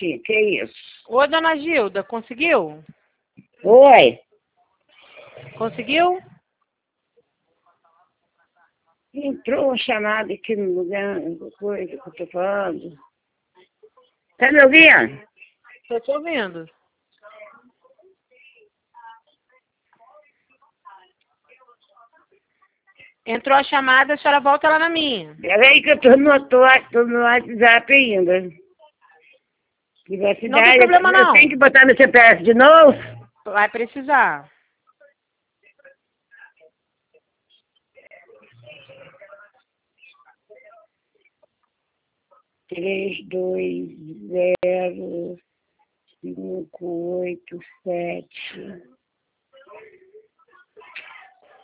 minutinho, que isso? Ô, dona Gilda, conseguiu? Oi. Conseguiu? Entrou uma chamada aqui no lugar, coisa que eu tô falando. Tá me ouvindo? Tô te ouvindo. Entrou a chamada, a senhora volta lá na minha. Peraí que eu tô no WhatsApp ainda. Privacidade. Não tem problema, não. Eu tenho que botar no CPF de novo? Vai precisar. Três, dois, zero, 5, 8, 7.